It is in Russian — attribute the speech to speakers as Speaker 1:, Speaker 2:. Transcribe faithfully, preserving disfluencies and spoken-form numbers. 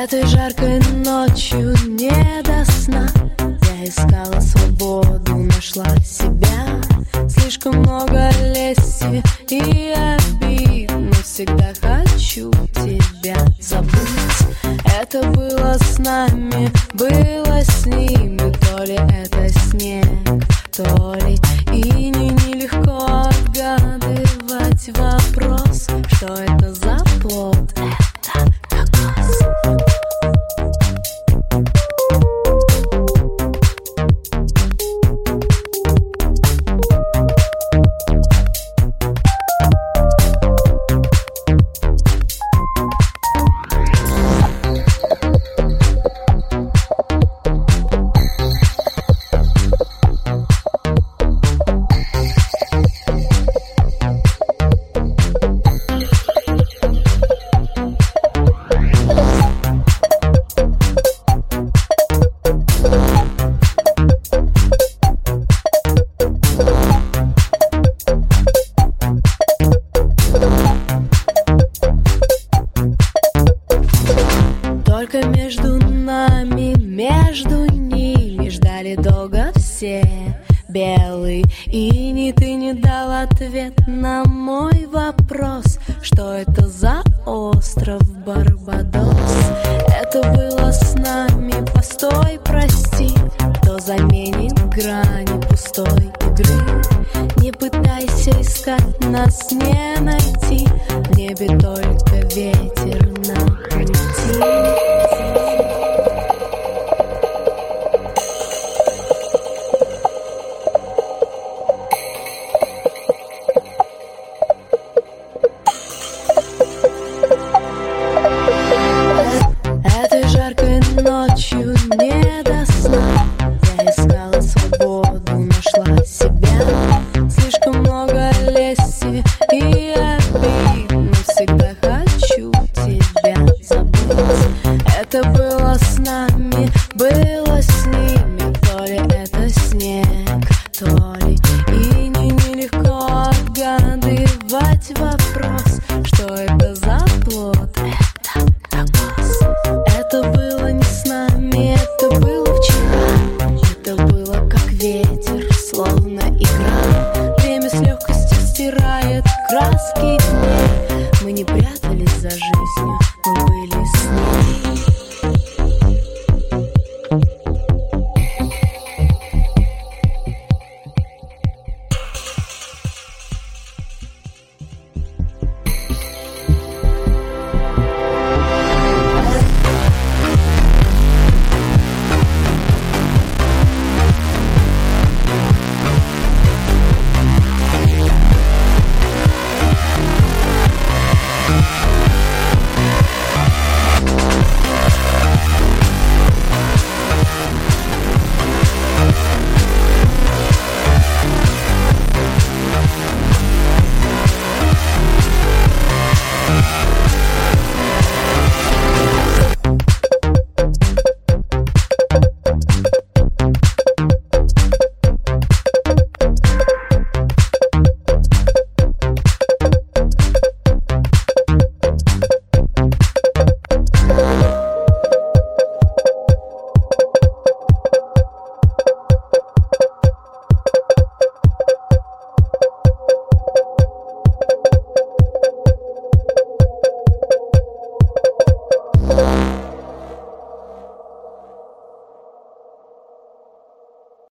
Speaker 1: Этой жаркой ночью не до сна я искала свободу, нашла себя. Слишком много лести и обид, но всегда хочу тебя забыть. Это было с нами, было с ними, то ли это снег, то ли и не нелегко отгадывать вопрос, что это за плод. Это кокос. Только между нами, между ними ждали долго все. Белый иней, ты не дал ответ на мой вопрос, что это за остров Барбадос. Это было с нами, постой, прости, кто заменит грани пустой игры. Не пытайся искать, нас не найти, в небе только ветер на пути. Этой жаркой ночью не до сна я искала свободу, нашла себя. Слишком много лести и обид, но всегда хочу тебя забыть. Это было с нами, было с ними, то ли это снег, то ли и не нелегко отгадывать вопрос, что это за плод. Это кокос. Это было не с нами, это было вчера. Это было как ветер, словно игра. Время с легкостью стирает краски дней. Мы не прятались за жизнью, мы